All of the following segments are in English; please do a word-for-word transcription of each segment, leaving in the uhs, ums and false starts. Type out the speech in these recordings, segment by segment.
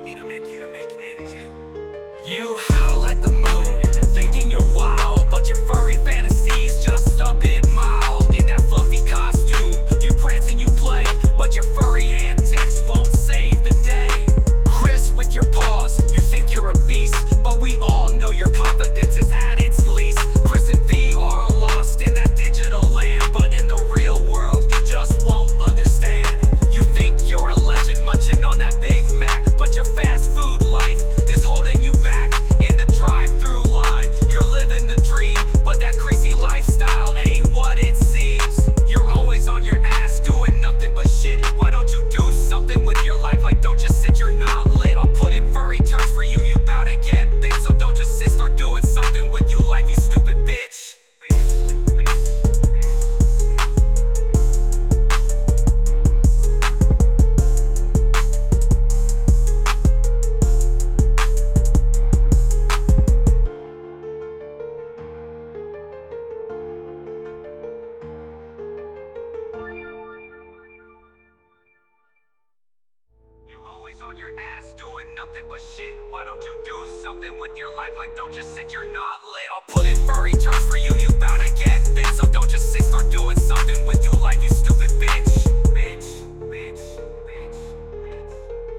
You howl at the moon, thinking you're wild, but your furry fantasies just a bit mild. In that fluffy costume, you prance and you play, but your furry antics won't save the day. Chris with your paws, you think you're a beast, but we all know your confidence is at its least. Chris and V are lost in that digital land, but in the real world you just won't understand. You think you're a legend munching on that Big Mac, but your fast food life is holding you back. In the drive-through line, you're living the dream, but that crazy lifestyle ain't what it seems. You're always on your ass doing nothing but shit. Why don't you do something with your life? Like, don't just sit, you're not lit. I'll put in furry terms for you, you bout to get bit. So don't just sit, start doing something with your life, you stupid bitch. On your ass doing nothing but shit. Why don't you do something with your life? Like, don't just sit, you're not lit. I'll put in furry terms for you, you bout to get bit. So don't just sit, start doing something with your life, you stupid bitch. Bitch, bitch, bitch, bitch.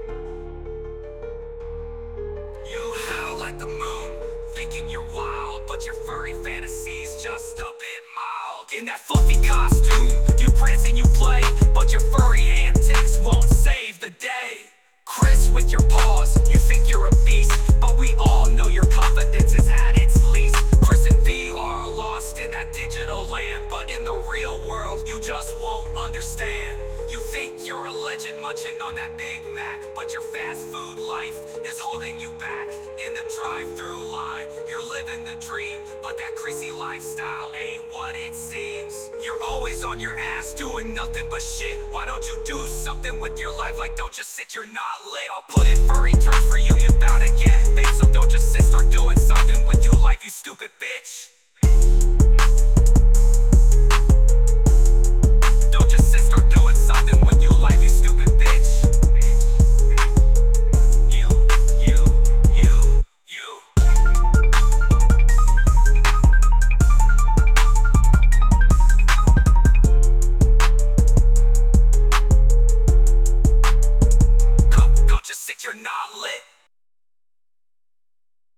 You howl at the moon, thinking you're wild, but your furry fantasies just a bit mild. In that fluffy costume, you prance and you play, but your furry antics won't save the day. Chris with your paws, you think you're a beast, but we all know your confidence is at its least. Chris and V are lost in that digital land, but in the real world you just won't understand. You think you're a legend munching on that Big Mac, but your fast food life is holding you back. In the drive-through line, you're living the dream, but that crazy lifestyle ain't what it seems. You're always on your ass doing nothing but shit. Why don't you do something with your life? Like, don't just sit, you're not lit. I'll put in furry terms for you, you bout to get bit. So don't just sit, start doing something with your life, you stupid bitch.